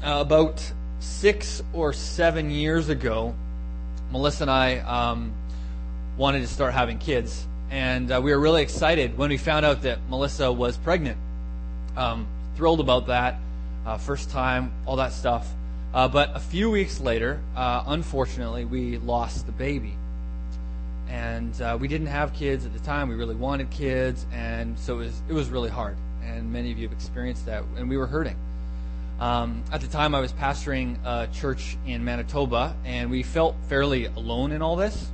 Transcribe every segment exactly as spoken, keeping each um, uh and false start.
Uh, about six or seven years ago, Melissa and I um, wanted to start having kids, and uh, we were really excited when we found out that Melissa was pregnant. Um, thrilled about that, uh, first time, all that stuff. Uh, but a few weeks later, uh, unfortunately, we lost the baby. And uh, we didn't have kids at the time. We really wanted kids, and so it was, it was really hard. And many of you have experienced that, and we were hurting. Um, at the time, I was pastoring a church in Manitoba, and we felt fairly alone in all this.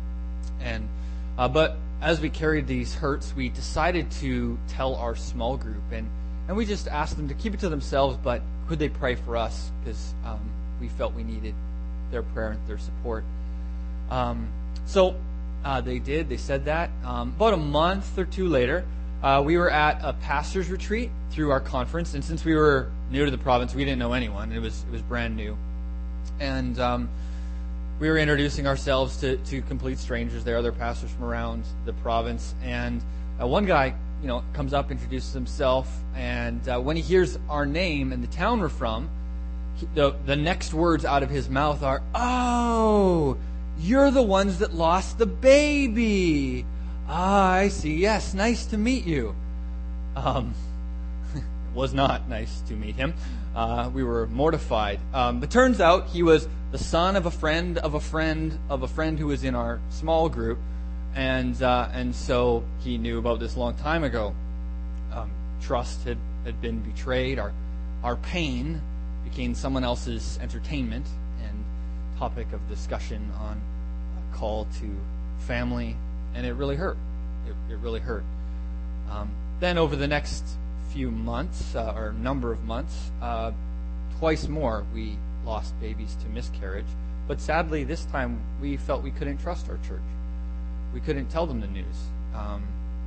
And uh, but as we carried these hurts, we decided to tell our small group, and, and we just asked them to keep it to themselves, but could they pray for us? Because um, we felt we needed their prayer and their support. Um, so uh, they did. They said that. Um, about a month or two later, uh, we were at a pastor's retreat through our conference, and since we were new to the province, we didn't know anyone. It was it was brand new, and um, we were introducing ourselves to, to complete strangers there, other pastors from around the province. And uh, one guy, you know, comes up, introduces himself, and uh, when he hears our name and the town we're from, he, the the next words out of his mouth are, "Oh, you're the ones that lost the baby. Ah, I see. Yes, nice to meet you." Um. Was not nice to meet him. Uh, we were mortified. Um, but turns out he was the son of a friend of a friend of a friend who was in our small group, and uh, and so he knew about this a long time ago. Um, trust had, had been betrayed. Our our pain became someone else's entertainment and topic of discussion on a call to family, and it really hurt. It, it really hurt. Um, then over the next few months, uh, or number of months, uh, twice more we lost babies to miscarriage. But sadly, this time we felt we couldn't trust our church. We couldn't tell them the news. Um,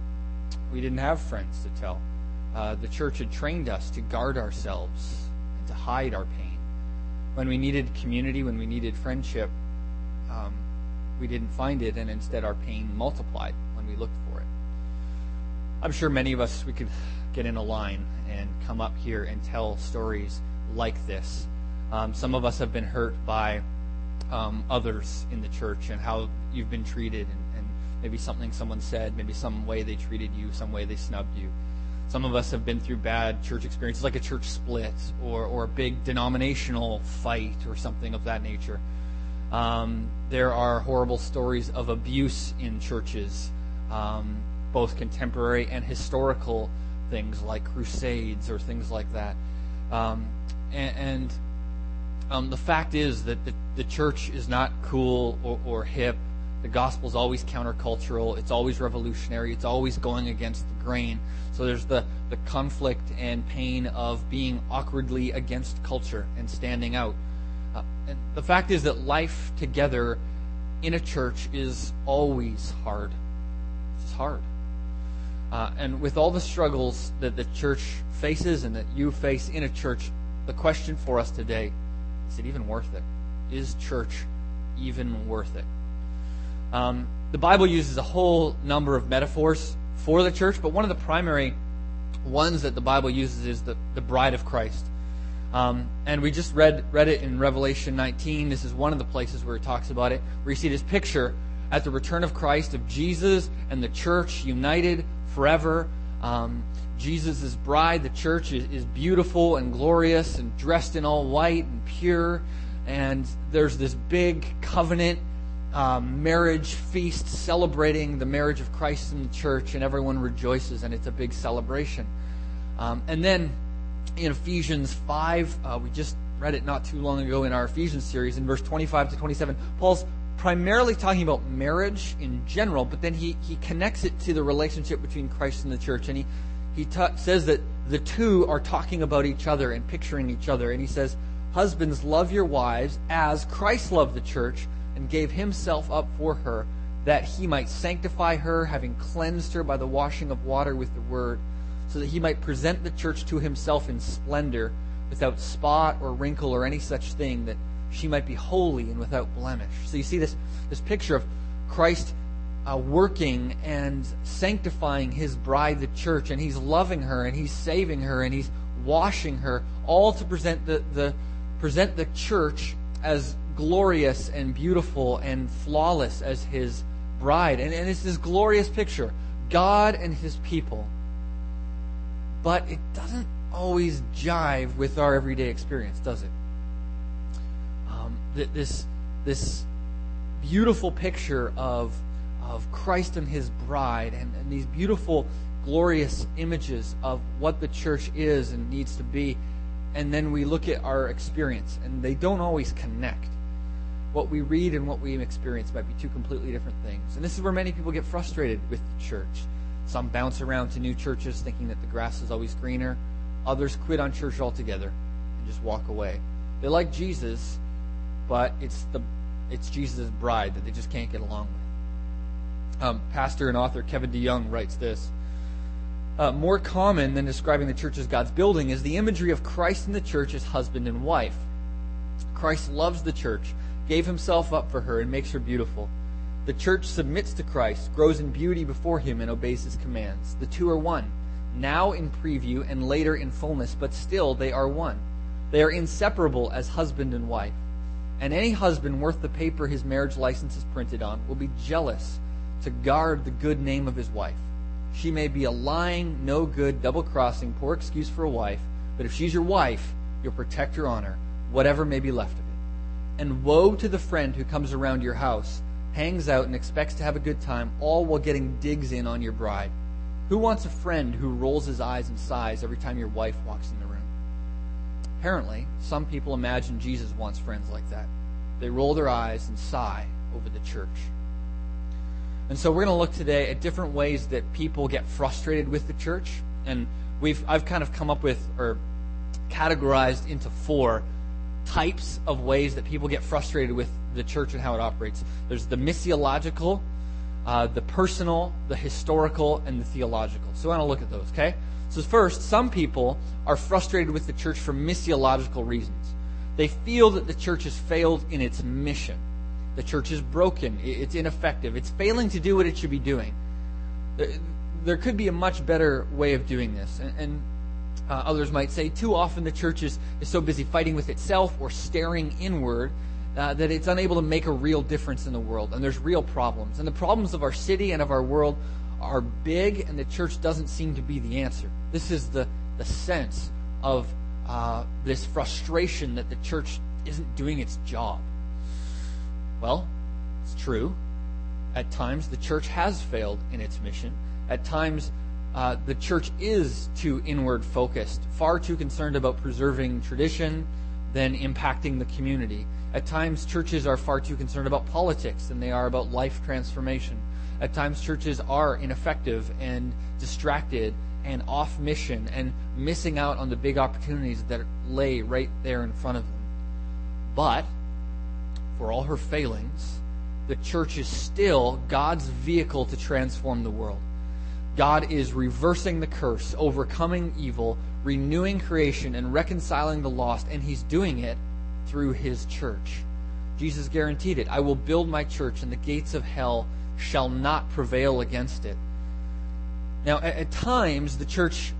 we didn't have friends to tell. Uh, the church had trained us to guard ourselves and to hide our pain. When we needed community, when we needed friendship, um, we didn't find it, and instead our pain multiplied when we looked for it. I'm sure many of us, we could get in a line and come up here and tell stories like this. Um, some of us have been hurt by um, others in the church and how you've been treated, and, and maybe something someone said, maybe some way they treated you, some way they snubbed you. Some of us have been through bad church experiences, like a church split or, or a big denominational fight or something of that nature. Um, there are horrible stories of abuse in churches, um, both contemporary and historical things like crusades or things like that. Um, and and um, the fact is that the, the church is not cool or, or hip. The gospel is always countercultural. It's always revolutionary. It's always going against the grain. So there's the, the conflict and pain of being awkwardly against culture and standing out. Uh, and the fact is that life together in a church is always hard. It's hard. Uh, and with all the struggles that the church faces and that you face in a church, the question for us today, is it even worth it? Is church even worth it? Um, the Bible uses a whole number of metaphors for the church, but one of the primary ones that the Bible uses is the, the bride of Christ. Um, and we just read read it in Revelation nineteen. This is one of the places where it talks about it, where you see this picture at the return of Christ of Jesus and the church united forever. Um, Jesus' bride, the church, is, is beautiful and glorious and dressed in all white and pure. And there's this big covenant um, marriage feast celebrating the marriage of Christ in the church, and everyone rejoices, and it's a big celebration. Um, and then in Ephesians five, uh, we just read it not too long ago in our Ephesians series, in verse twenty-five to twenty-seven, Paul's primarily talking about marriage in general, but then he, he connects it to the relationship between Christ and the church. And he, he ta- says that the two are talking about each other and picturing each other. And he says, "Husbands, love your wives as Christ loved the church and gave himself up for her, that he might sanctify her, having cleansed her by the washing of water with the word, so that he might present the church to himself in splendor, without spot or wrinkle or any such thing, that she might be holy and without blemish." So you see this, this picture of Christ uh, working and sanctifying his bride, the church, and he's loving her, and he's saving her, and he's washing her, all to present the, the, present the church as glorious and beautiful and flawless as his bride. And, and it's this glorious picture, God and his people. But it doesn't always jive with our everyday experience, does it? Um, th- this, this beautiful picture of, of Christ and his bride, and, and these beautiful, glorious images of what the church is and needs to be, and then we look at our experience, and they don't always connect. What we read and what we experience might be two completely different things. And this is where many people get frustrated with the church. Some bounce around to new churches thinking that the grass is always greener. Others quit on church altogether and just walk away. They like Jesus, but it's the it's Jesus' bride that they just can't get along with. Um, pastor and author Kevin DeYoung writes this. Uh, more common than describing the church as God's building is the imagery of Christ and the church as husband and wife. Christ loves the church, gave himself up for her, and makes her beautiful. The church submits to Christ, grows in beauty before him, and obeys his commands. The two are one, now in preview and later in fullness, but still they are one. They are inseparable as husband and wife. And any husband worth the paper his marriage license is printed on will be jealous to guard the good name of his wife. She may be a lying, no good, double-crossing, poor excuse for a wife, but if she's your wife, you'll protect her honor, whatever may be left of it. And woe to the friend who comes around your house, hangs out, and expects to have a good time, all while getting digs in on your bride. Who wants a friend who rolls his eyes and sighs every time your wife walks in the room? Apparently, some people imagine Jesus wants friends like that. They roll their eyes and sigh over the church. And so we're going to look today at different ways that people get frustrated with the church. And we've I've kind of come up with, or categorized into four types of ways that people get frustrated with the church and how it operates. There's the missiological, uh, the personal, the historical, and the theological. So I want to look at those, okay? So first, some people are frustrated with the church for missiological reasons. They feel that the church has failed in its mission. The church is broken. It's ineffective. It's failing to do what it should be doing. There could be a much better way of doing this. And, and uh, others might say, too often the church is, is so busy fighting with itself or staring inward uh, that it's unable to make a real difference in the world. And there's real problems. And the problems of our city and of our world are big, and the church doesn't seem to be the answer. This is the, the sense of uh, this frustration that the church isn't doing its job. Well, it's true. At times, the church has failed in its mission. At times, uh, the church is too inward focused, far too concerned about preserving tradition than impacting the community. At times, churches are far too concerned about politics than they are about life transformation. At times, churches are ineffective and distracted and off mission and missing out on the big opportunities that lay right there in front of them. But for all her failings, the church is still God's vehicle to transform the world. God is reversing the curse, overcoming evil, renewing creation, and reconciling the lost, and he's doing it through his church. Jesus guaranteed it. I will build my church, and the gates of hell shall not prevail against it. Now, at, at times, the church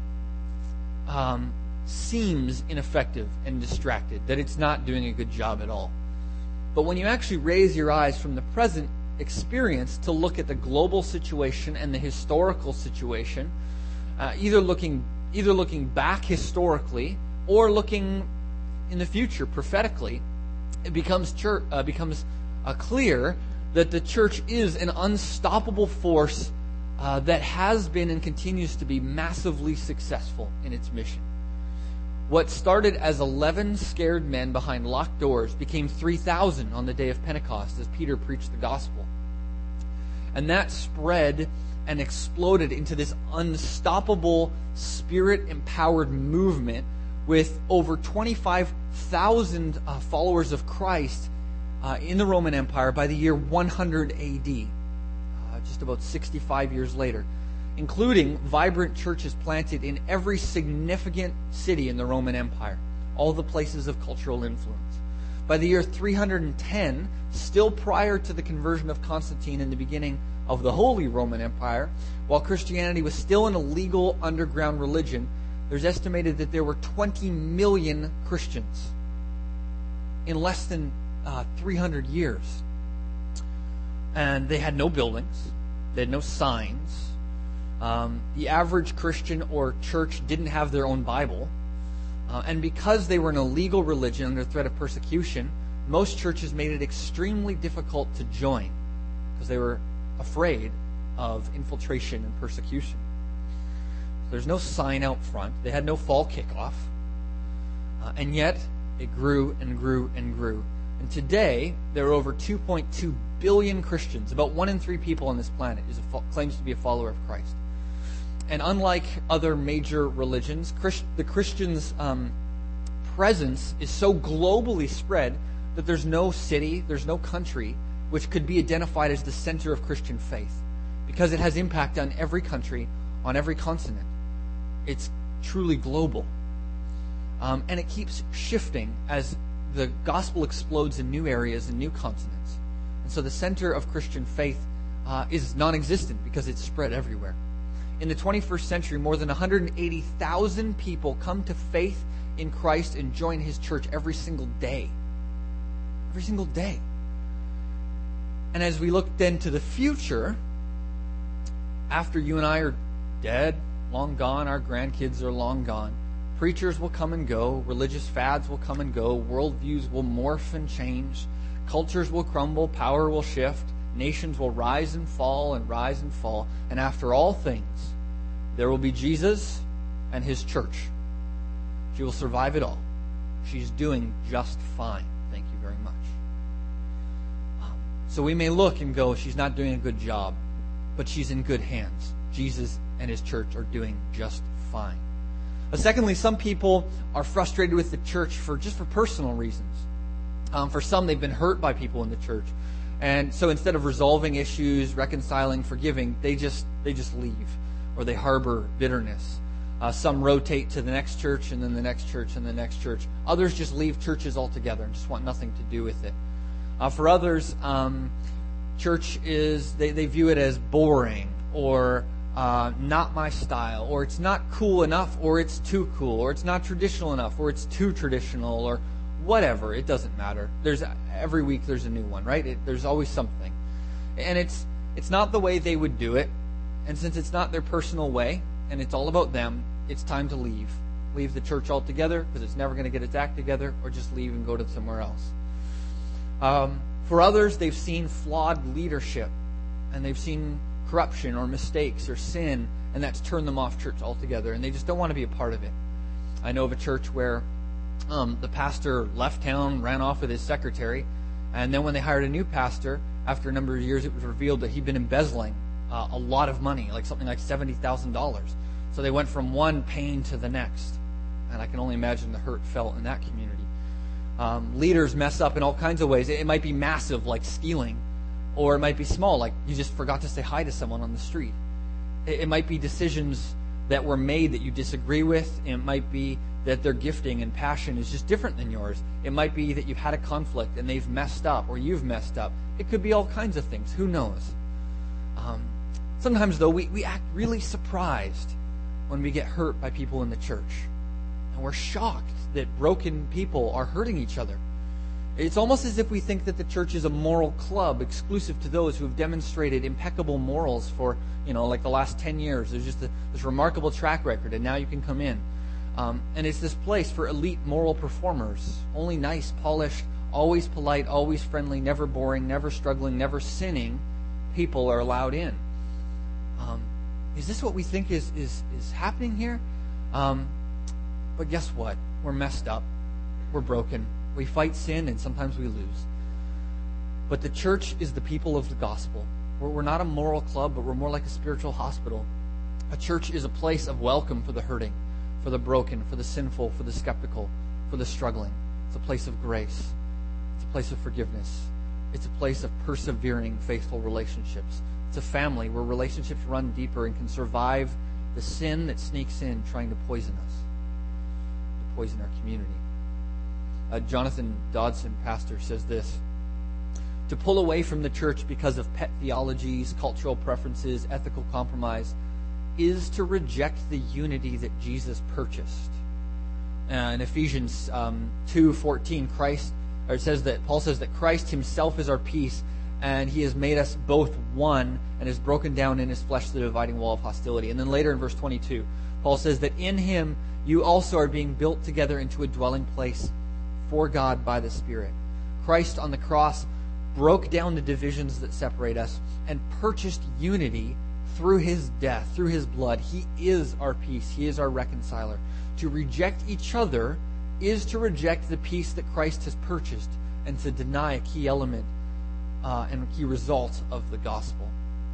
um, seems ineffective and distracted, that it's not doing a good job at all. But when you actually raise your eyes from the present experience to look at the global situation and the historical situation, uh, either looking either looking back historically or looking in the future prophetically, it becomes church, uh, becomes uh, clear that the church is an unstoppable force uh, that has been and continues to be massively successful in its mission. What started as eleven scared men behind locked doors became three thousand on the day of Pentecost as Peter preached the gospel. And that spread and exploded into this unstoppable, spirit-empowered movement with over twenty-five thousand uh, followers of Christ uh, in the Roman Empire by the year one hundred A D, uh, just about sixty-five years later, including vibrant churches planted in every significant city in the Roman Empire, all the places of cultural influence. By the year three hundred ten, still prior to the conversion of Constantine and the beginning of the Holy Roman Empire, while Christianity was still an illegal underground religion, there's estimated that there were twenty million Christians. in less than uh, three hundred years. And they had no buildings. They had no signs. Um, the average Christian or church didn't have their own Bible. Uh, and because they were an illegal religion under threat of persecution, most churches made it extremely difficult to join because they were afraid of infiltration and persecution. There's no sign out front. They had no fall kickoff. Uh, and yet, it grew and grew and grew. And today, there are over two point two billion Christians. About one in three people on this planet is a, claims to be a follower of Christ. And unlike other major religions, Christ, the Christians' um, presence is so globally spread that there's no city, there's no country which could be identified as the center of Christian faith, because it has impact on every country, on every continent. It's truly global. Um, and it keeps shifting as the gospel explodes in new areas and new continents. And so the center of Christian faith uh, is non-existent because it's spread everywhere. In the twenty-first century, more than one hundred eighty thousand people come to faith in Christ and join his church every single day. Every single day. And as we look then to the future, after you and I are dead, long gone, our grandkids are long gone, preachers will come and go, religious fads will come and go, worldviews will morph and change, cultures will crumble, power will shift, nations will rise and fall and rise and fall, and after all things, there will be Jesus and his church. She will survive it all. She's doing just fine. Thank you very much. So we may look and go, she's not doing a good job, but she's in good hands. Jesus and his church are doing just fine. Uh, secondly, some people are frustrated with the church for just for personal reasons. Um, for some, they've been hurt by people in the church. And so instead of resolving issues, reconciling, forgiving, they just they just leave, or they harbor bitterness. Uh, some rotate to the next church, and then the next church, and the next church. Others just leave churches altogether and just want nothing to do with it. Uh, for others, um, church is, they, they view it as boring, or uh, not my style, or it's not cool enough, or it's too cool, or it's not traditional enough, or it's too traditional, or whatever. It doesn't matter. There's every week there's a new one, right? It, there's always something. And it's it's not the way they would do it. And since it's not their personal way, and it's all about them, it's time to leave. Leave the church altogether, because it's never going to get its act together, or just leave and go to somewhere else. Um, for others, they've seen flawed leadership, and they've seen corruption or mistakes or sin, and that's turned them off church altogether, and they just don't want to be a part of it. I know of a church where um, the pastor left town, ran off with his secretary, and then when they hired a new pastor, after a number of years, it was revealed that he'd been embezzling uh, a lot of money, like something like seventy thousand dollars. So they went from one pain to the next, and I can only imagine the hurt felt in that community. Um, leaders mess up in all kinds of ways. It might be massive, like stealing, or it might be small, like you just forgot to say hi to someone on the street. It, it might be decisions that were made that you disagree with. It might be that their gifting and passion is just different than yours. It might be that you've had a conflict and they've messed up, or you've messed up. It could be all kinds of things. Who knows? Um, sometimes, though, we, we act really surprised when we get hurt by people in the church. And we're shocked that broken people are hurting each other. It's almost as if we think that the church is a moral club exclusive to those who have demonstrated impeccable morals for, you know, like the last ten years. There's just a, this remarkable track record, and now you can come in. Um, and it's this place for elite moral performers. Only nice, polished, always polite, always friendly, never boring, never struggling, never sinning people are allowed in. Um, is this what we think is, is, is happening here? Um, but guess what? We're messed up. We're broken. We fight sin, and sometimes we lose. But the church is the people of the gospel. We're, we're not a moral club, but we're more like a spiritual hospital. A church is a place of welcome for the hurting, for the broken, for the sinful, for the skeptical, for the struggling. It's a place of grace. It's a place of forgiveness. It's a place of persevering, faithful relationships. It's a family where relationships run deeper and can survive the sin that sneaks in trying to poison us, to poison our community. Uh, Jonathan Dodson, pastor, says this: to pull away from the church because of pet theologies, cultural preferences, ethical compromise, is to reject the unity that Jesus purchased. Uh, in Ephesians um, two fourteen, Christ or it says that Paul says that Christ himself is our peace, and he has made us both one and has broken down in his flesh the dividing wall of hostility. And then later in verse twenty-two, Paul says that in him you also are being built together into a dwelling place for God by the Spirit. Christ on the cross broke down the divisions that separate us and purchased unity through his death, through his blood. He is our peace. He is our reconciler. To reject each other is to reject the peace that Christ has purchased and to deny a key element uh, and a key result of the gospel.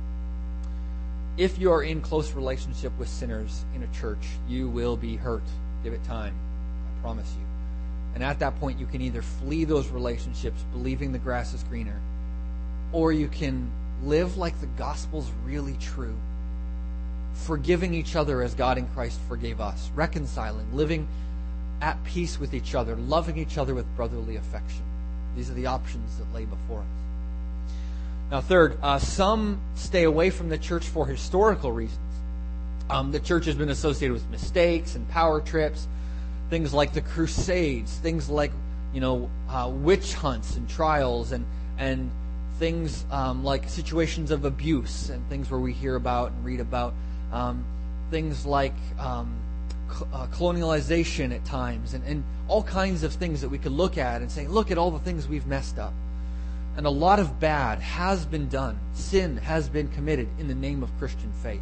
If you are in close relationship with sinners in a church, you will be hurt. Give it time. I promise you. And at that point, you can either flee those relationships, believing the grass is greener, or you can live like the gospel's really true, forgiving each other as God in Christ forgave us, reconciling, living at peace with each other, loving each other with brotherly affection. These are the options that lay before us. Now, third, uh, some stay away from the church for historical reasons. Um, the church has been associated with mistakes and power trips, things like the Crusades, things like, you know, uh, witch hunts and trials, and and things um, like situations of abuse and things where we hear about and read about, um, things like um, cl- uh, colonialization at times, and, and all kinds of things that we could look at and say, look at all the things we've messed up. And a lot of bad has been done. Sin has been committed in the name of Christian faith.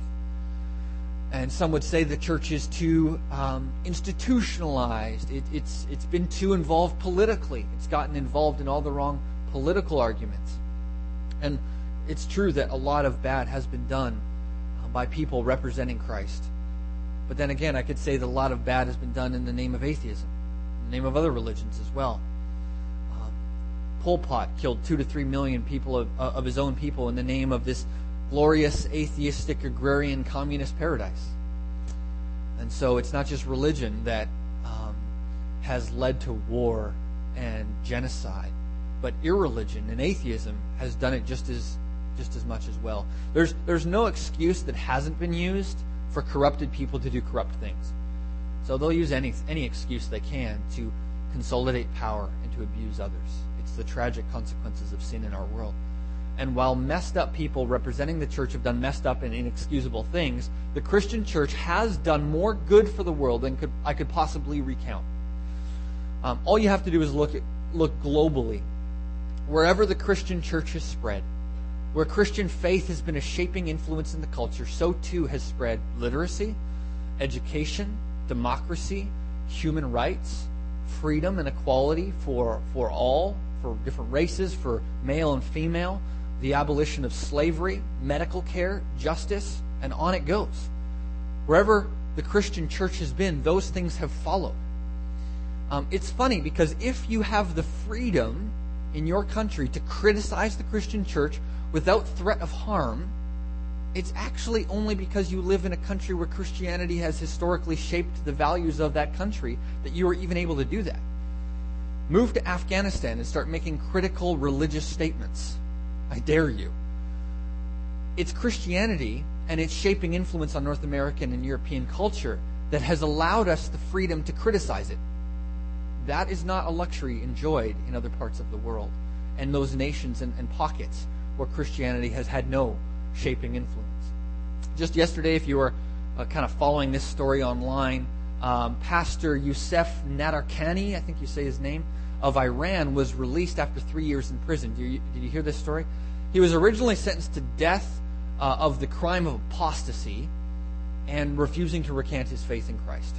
And some would say the church is too um, institutionalized. It, it's it's been too involved politically. It's gotten involved in all the wrong political arguments. And it's true that a lot of bad has been done uh, by people representing Christ. But then again, I could say that a lot of bad has been done in the name of atheism, in the name of other religions as well. Um, Pol Pot killed two to three million people of, uh, of his own people in the name of this glorious, atheistic, agrarian, communist paradise. And so it's not just religion that um, has led to war and genocide, but irreligion and atheism has done it just as just as much as well. There's there's no excuse that hasn't been used for corrupted people to do corrupt things. So they'll use any any excuse they can to consolidate power and to abuse others. It's the tragic consequences of sin in our world. And while messed up people representing the church have done messed up and inexcusable things, the Christian church has done more good for the world than could, I could possibly recount. Um, all you have to do is look at, look globally. Wherever the Christian church has spread, where Christian faith has been a shaping influence in the culture, so too has spread literacy, education, democracy, human rights, freedom and equality for, for all, for different races, for male and female, the abolition of slavery, medical care, justice, and on it goes. Wherever the Christian church has been, those things have followed. Um, it's funny because if you have the freedom in your country to criticize the Christian church without threat of harm, it's actually only because you live in a country where Christianity has historically shaped the values of that country that you are even able to do that. Move to Afghanistan and start making critical religious statements. I dare you. It's Christianity and its shaping influence on North American and European culture that has allowed us the freedom to criticize it. That is not a luxury enjoyed in other parts of the world and those nations and, and pockets where Christianity has had no shaping influence. Just yesterday, if you were uh, kind of following this story online, um, Pastor Youssef Nadarkhani, I think you say his name, of Iran was released after three years in prison. Did you, did you hear this story? He was originally sentenced to death uh, of the crime of apostasy and refusing to recant his faith in Christ.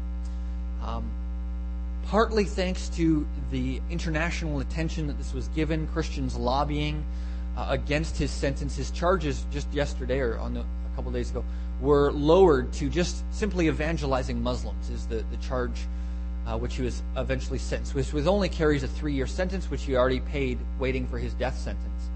Um, partly thanks to the international attention that this was given, Christians lobbying uh, against his sentence, his charges just yesterday or on the, a couple days ago were lowered to just simply evangelizing Muslims is the, the charge uh, which he was eventually sentenced, which was only carries a three-year sentence, which he already paid waiting for his death sentence.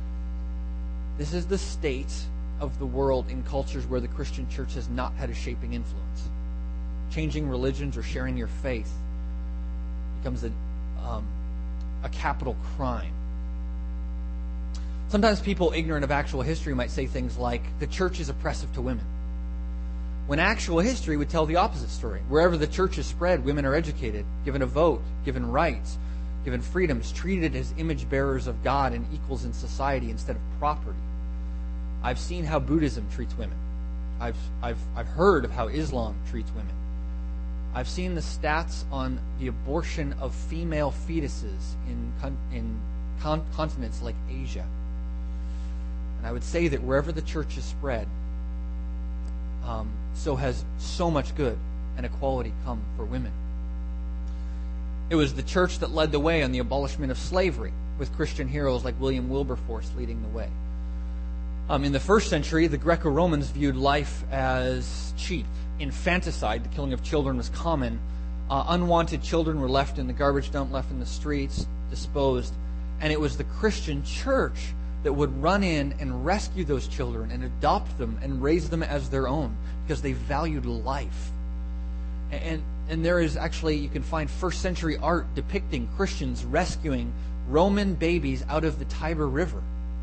This is the state of the world in cultures where the Christian church has not had a shaping influence. Changing religions or sharing your faith becomes a, um, a capital crime. Sometimes people ignorant of actual history might say things like, the church is oppressive to women, when actual history would tell the opposite story. Wherever the church is spread, women are educated, given a vote, given rights. given freedoms, treated as image bearers of God and equals in society instead of property. I've seen how Buddhism treats women. I've, I've, I've heard of how Islam treats women. I've seen the stats on the abortion of female fetuses in, con- in con- continents like Asia. And I would say that wherever the church is spread, um, so has so much good and equality come for women. It was the church that led the way on the abolishment of slavery, with Christian heroes like William Wilberforce leading the way. Um, in the first century, the Greco-Romans viewed life as cheap. Infanticide, the killing of children, was common. Uh, unwanted children were left in the garbage dump, left in the streets, disposed. And it was the Christian church that would run in and rescue those children and adopt them and raise them as their own because they valued life. And, and there is actually, you can find first century art depicting Christians rescuing Roman babies out of the Tiber River.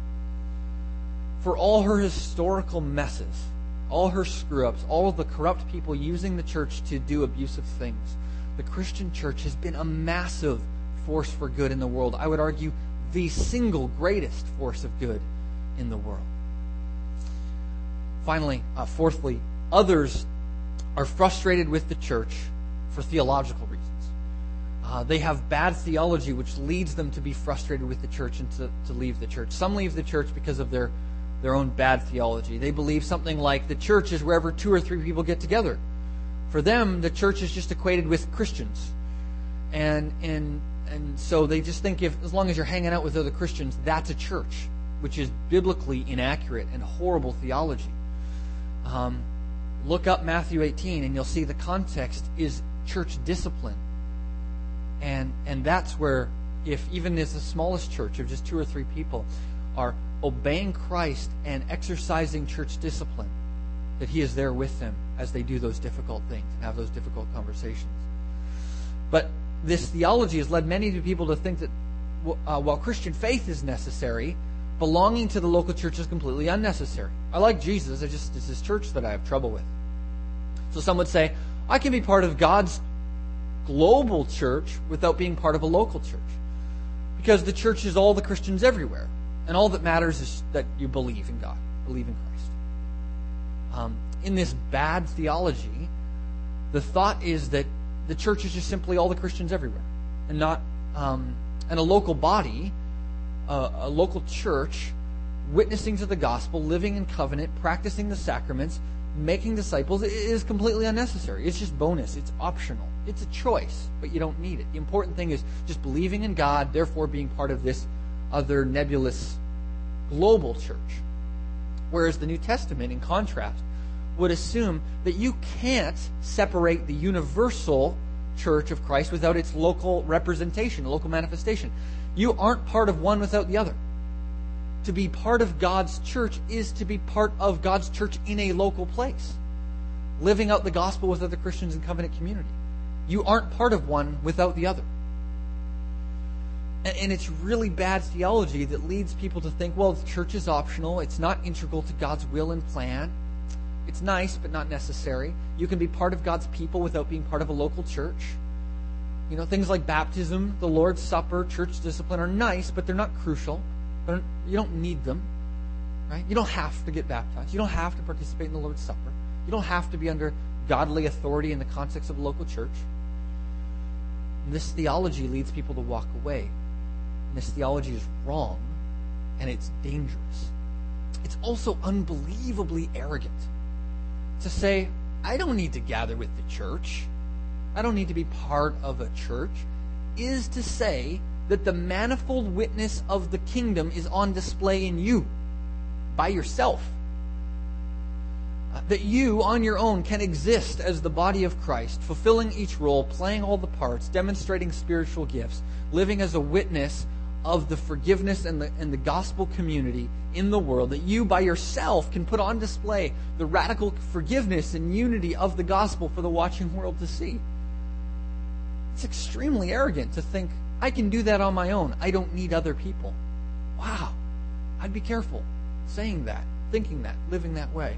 For all her historical messes, all her screw-ups, all of the corrupt people using the church to do abusive things, the Christian church has been a massive force for good in the world. I would argue the single greatest force of good in the world. Finally, uh, fourthly, others are frustrated with the church for theological reasons. Uh, they have bad theology which leads them to be frustrated with the church and to, to leave the church. Some leave the church because of their their own bad theology. They believe something like the church is wherever two or three people get together. For them, the church is just equated with Christians. And and and so they just think if as long as you're hanging out with other Christians, that's a church, which is biblically inaccurate and horrible theology. Um, look up Matthew eighteen and you'll see the context is church discipline. And and that's where, if even as the smallest church of just two or three people are obeying Christ and exercising church discipline, that He is there with them as they do those difficult things and have those difficult conversations. But this theology has led many people to think that uh, while Christian faith is necessary, belonging to the local church is completely unnecessary. I like Jesus, it's just it's His church that I have trouble with. So some would say, I can be part of God's global church without being part of a local church. Because the church is all the Christians everywhere. And all that matters is that you believe in God, believe in Christ. Um, in this bad theology, the thought is that the church is just simply all the Christians everywhere, and not um, and a local body, uh, a local church, witnessing to the gospel, living in covenant, practicing the sacraments, making disciples is completely unnecessary. It's just bonus. It's optional. It's a choice, but you don't need it. The important thing is just believing in God, therefore being part of this other nebulous global church. Whereas the New Testament, in contrast, would assume that you can't separate the universal church of Christ without its local representation, local manifestation. You aren't part of one without the other. To be part of God's church is to be part of God's church in a local place, living out the gospel with other Christians in covenant community. You aren't part of one without the other. And it's really bad theology that leads people to think, well, the church is optional. It's not integral to God's will and plan. It's nice, but not necessary. You can be part of God's people without being part of a local church. You know, things like baptism, the Lord's Supper, church discipline are nice, but they're not crucial. They're, you don't need them, right? You don't have to get baptized. You don't have to participate in the Lord's Supper. You don't have to be under godly authority in the context of a local church. And this theology leads people to walk away. This theology is wrong, and it's dangerous. It's also unbelievably arrogant to say, I don't need to gather with the church. I don't need to be part of a church, is to say that the manifold witness of the kingdom is on display in you, by yourself. Uh, that you, on your own, can exist as the body of Christ, fulfilling each role, playing all the parts, demonstrating spiritual gifts, living as a witness of the forgiveness and the, and the gospel community in the world, that you by yourself can put on display the radical forgiveness and unity of the gospel for the watching world to see. It's extremely arrogant to think, I can do that on my own. I don't need other people. Wow. I'd be careful saying that, thinking that, living that way.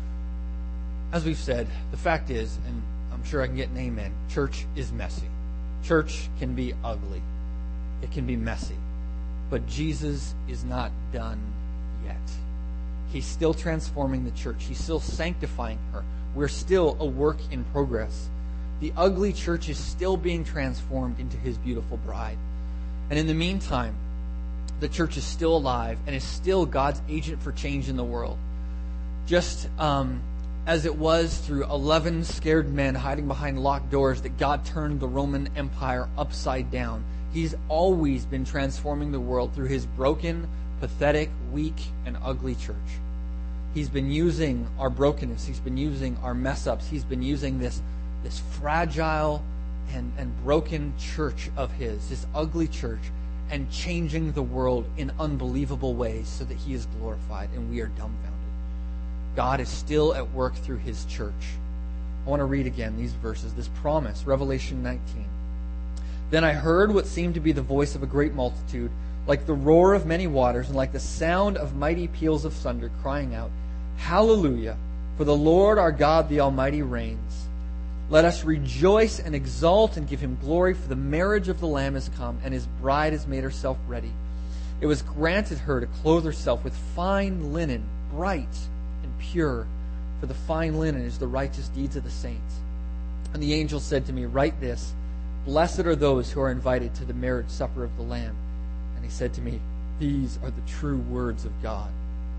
As we've said, the fact is, and I'm sure I can get an amen, church is messy. Church can be ugly. It can be messy. But Jesus is not done yet. He's still transforming the church. He's still sanctifying her. We're still a work in progress. The ugly church is still being transformed into his beautiful bride. And in the meantime, the church is still alive and is still God's agent for change in the world. Just um, as it was through eleven scared men hiding behind locked doors that God turned the Roman Empire upside down, he's always been transforming the world through his broken, pathetic, weak, and ugly church. He's been using our brokenness. He's been using our mess-ups. He's been using this, this fragile and, and broken church of his, this ugly church, and changing the world in unbelievable ways so that he is glorified and we are dumbfounded. God is still at work through his church. I want to read again these verses, this promise, Revelation nineteen. Then I heard what seemed to be the voice of a great multitude, like the roar of many waters, and like the sound of mighty peals of thunder, crying out, Hallelujah! For the Lord our God, the Almighty, reigns. Let us rejoice and exult and give him glory, for the marriage of the Lamb is come, and his bride has made herself ready. It was granted her to clothe herself with fine linen, bright and pure, for the fine linen is the righteous deeds of the saints. And the angel said to me, Write this, Blessed are those who are invited to the marriage supper of the Lamb. And he said to me, These are the true words of God.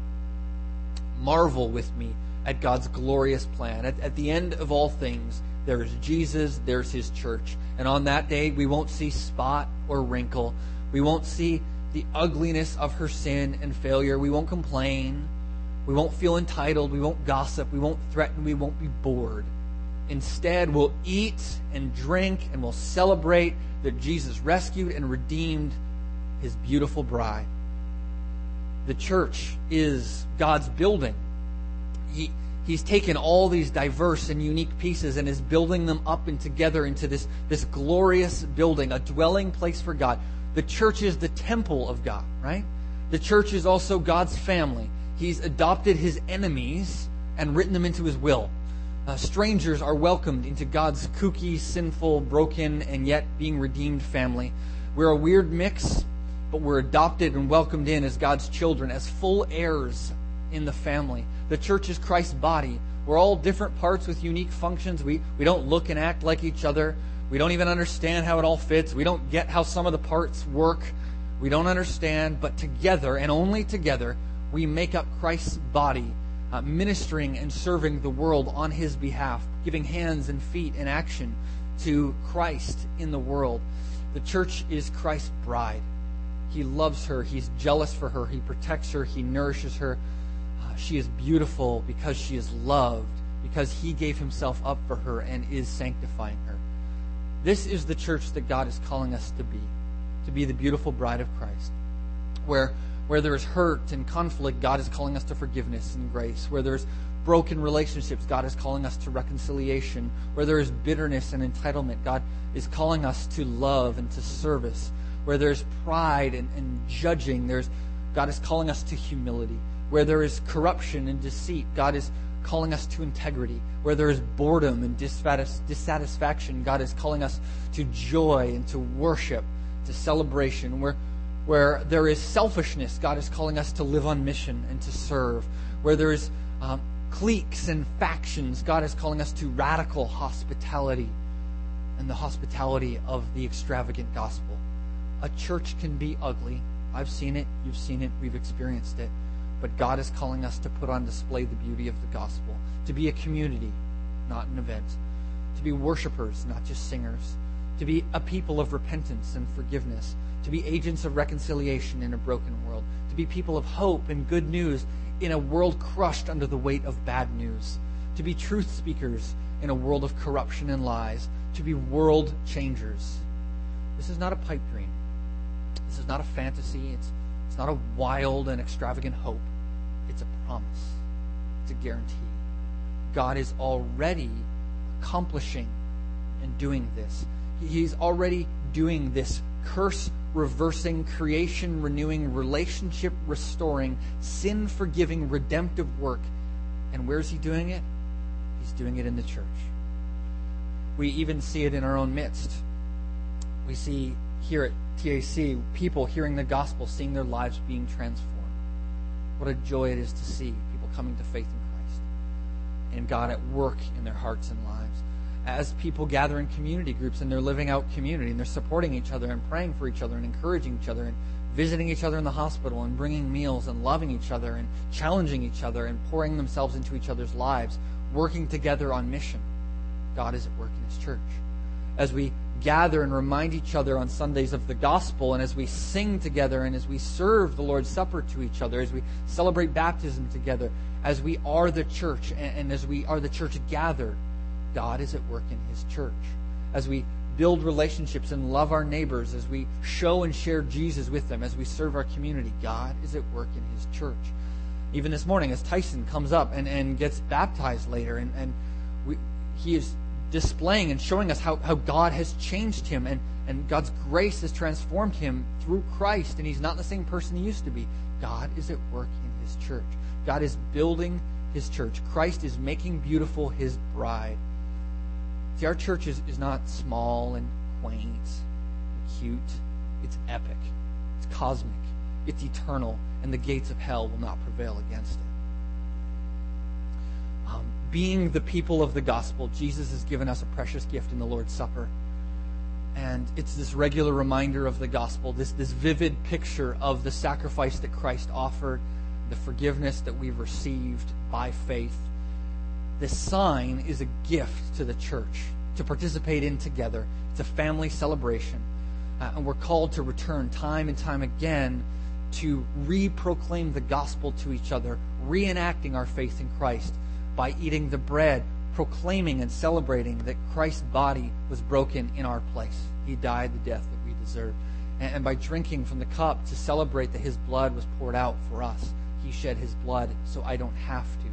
Marvel with me at God's glorious plan. At, at the end of all things, there is Jesus, there's his church. And on that day, we won't see spot or wrinkle. We won't see the ugliness of her sin and failure. We won't complain. We won't feel entitled. We won't gossip. We won't threaten. We won't be bored. Instead, we'll eat and drink and we'll celebrate that Jesus rescued and redeemed his beautiful bride. The church is God's building. He, he's taken all these diverse and unique pieces and is building them up and together into this, this glorious building, a dwelling place for God. The church is the temple of God, right? The church is also God's family. He's adopted his enemies and written them into his will. Uh, strangers are welcomed into God's kooky, sinful, broken, and yet being redeemed family. We're a weird mix, but we're adopted and welcomed in as God's children, as full heirs in the family. The church is Christ's body. We're all different parts with unique functions. We, we don't look and act like each other. We don't even understand how it all fits. We don't get how some of the parts work. We don't understand, but together, and only together, we make up Christ's body, uh, ministering and serving the world on his behalf, giving hands and feet and action to Christ in the world. The church is Christ's bride. He loves her. He's jealous for her. He protects her. He nourishes her. Uh, she is beautiful because she is loved, because he gave himself up for her and is sanctifying her. This is the church that God is calling us to be, to be the beautiful bride of Christ. Where, where there is hurt and conflict, God is calling us to forgiveness and grace. Where there's broken relationships, God is calling us to reconciliation. Where there is bitterness and entitlement, God is calling us to love and to service. Where there's pride and, and judging, there's God is calling us to humility. Where there is corruption and deceit, God is calling us to integrity. Where there is boredom and dissatisfaction, God is calling us to joy and to worship, to celebration. Where, where there is selfishness, God is calling us to live on mission and to serve. Where there is um, cliques and factions, God is calling us to radical hospitality and the hospitality of the extravagant gospel. A church can be ugly. I've seen it. You've seen it. We've experienced it. But God is calling us to put on display the beauty of the gospel. To be a community, not an event. To be worshipers, not just singers. To be a people of repentance and forgiveness. To be agents of reconciliation in a broken world. To be people of hope and good news in a world crushed under the weight of bad news. To be truth speakers in a world of corruption and lies. To be world changers. This is not a pipe dream. This is not a fantasy. It's, it's not a wild and extravagant hope. It's a promise. It's a guarantee. God is already accomplishing and doing this. He's already doing this curse-reversing, creation-renewing, relationship-restoring, sin-forgiving, redemptive work. And where's he doing it? He's doing it in the church. We even see it in our own midst. We see here at T A C people hearing the gospel, seeing their lives being transformed. What a joy it is to see people coming to faith in Christ and God at work in their hearts and lives. As people gather in community groups and they're living out community and they're supporting each other and praying for each other and encouraging each other and visiting each other in the hospital and bringing meals and loving each other and challenging each other and pouring themselves into each other's lives, working together on mission. God is at work in His church. As we gather and remind each other on Sundays of the gospel, and as we sing together, and as we serve the Lord's Supper to each other, as we celebrate baptism together, as we are the church, and, and as we are the church gathered, God is at work in His church. As we build relationships and love our neighbors, as we show and share Jesus with them, as we serve our community, God is at work in His church. Even this morning, as Tyson comes up and, and gets baptized later, and, and we, he is displaying and showing us how, how God has changed him, and, and God's grace has transformed him through Christ, and he's not the same person he used to be. God is at work in His church. God is building His church. Christ is making beautiful His bride. See, our church is, is not small and quaint and cute. It's epic. It's cosmic. It's eternal, and the gates of hell will not prevail against it. Um, being the people of the gospel, Jesus has given us a precious gift in the Lord's Supper. And it's this regular reminder of the gospel, this, this vivid picture of the sacrifice that Christ offered, the forgiveness that we've received by faith. This sign is a gift to the church to participate in together. It's a family celebration. Uh, and we're called to return time and time again to re-proclaim the gospel to each other, reenacting our faith in Christ by eating the bread, proclaiming and celebrating that Christ's body was broken in our place. He died the death that we deserve. And, and by drinking from the cup to celebrate that His blood was poured out for us. He shed His blood so I don't have to.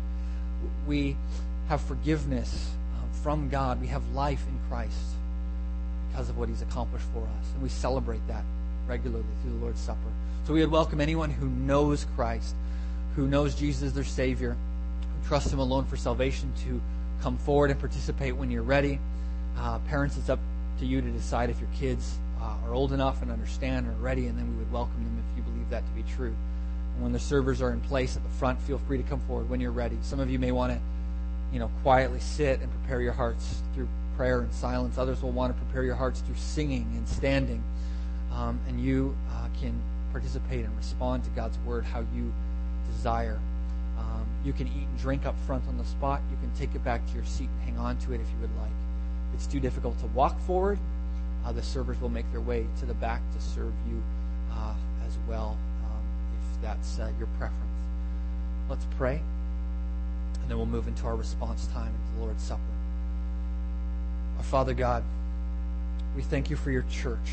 We have forgiveness uh, from God. We have life in Christ because of what He's accomplished for us. And we celebrate that regularly through the Lord's Supper. So we would welcome anyone who knows Christ, who knows Jesus as their Savior, who trusts Him alone for salvation, to come forward and participate when you're ready. Uh, parents, it's up to you to decide if your kids uh, are old enough and understand and are ready, and then we would welcome them if you believe that to be true. And when the servers are in place at the front, feel free to come forward when you're ready. Some of you may want to, you know, quietly sit and prepare your hearts through prayer and silence. Others will want to prepare your hearts through singing and standing. Um, and you uh, can participate and respond to God's word how you desire. Um, you can eat and drink up front on the spot. You can take it back to your seat and hang on to it if you would like. If it's too difficult to walk forward, uh, the servers will make their way to the back to serve you uh, as well, um, if that's uh, your preference. Let's pray, and then we'll move into our response time into the Lord's Supper. Our Father God, we thank you for your church.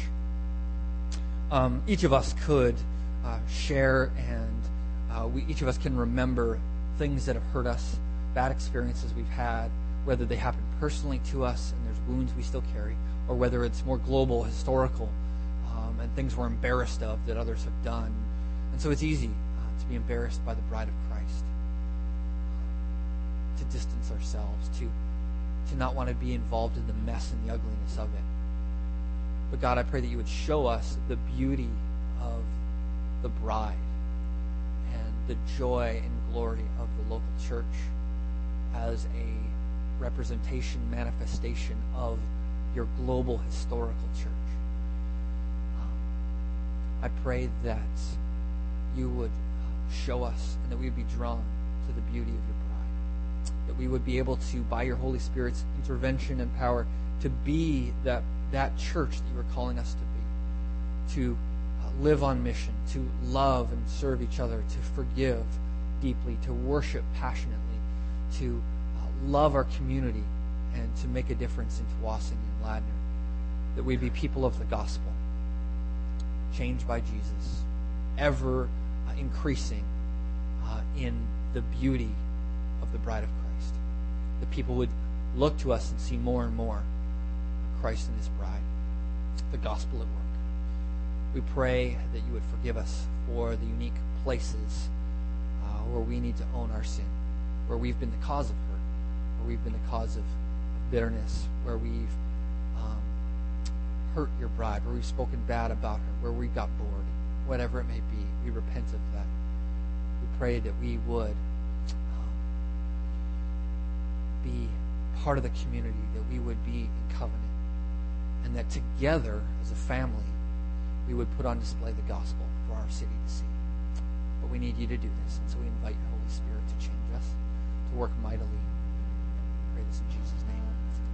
Um, each of us could uh, share, and uh, we each of us can remember things that have hurt us, bad experiences we've had, whether they happened personally to us and there's wounds we still carry, or whether it's more global, historical, um, and things we're embarrassed of that others have done. And so it's easy uh, to be embarrassed by the bride of Christ, to distance ourselves, to, to not want to be involved in the mess and the ugliness of it. But God, I pray that you would show us the beauty of the bride and the joy and glory of the local church as a representation, manifestation of your global historical church. Um, I pray that you would show us and that we would be drawn to the beauty of your bride. That we would be able to, by your Holy Spirit's intervention and power, to be that that church that you are calling us to be, to uh, live on mission, to love and serve each other, to forgive deeply, to worship passionately, to uh, love our community, and to make a difference in Tawasin and Ladner. That we be people of the gospel, changed by Jesus, ever uh, increasing uh, in the beauty of the bride of Christ. That people would look to us and see more and more Christ and his bride, the gospel at work. We pray that you would forgive us for the unique places uh, where we need to own our sin, where we've been the cause of hurt, where we've been the cause of, of bitterness, where we've um, hurt your bride, where we've spoken bad about her, where we got bored, whatever it may be. We repent of that. We pray that we would um, be part of the community, that we would be in covenant, and that together as a family we would put on display the gospel for our city to see. But we need you to do this, and so we invite your Holy Spirit to change us, to work mightily. We pray this in Jesus' name.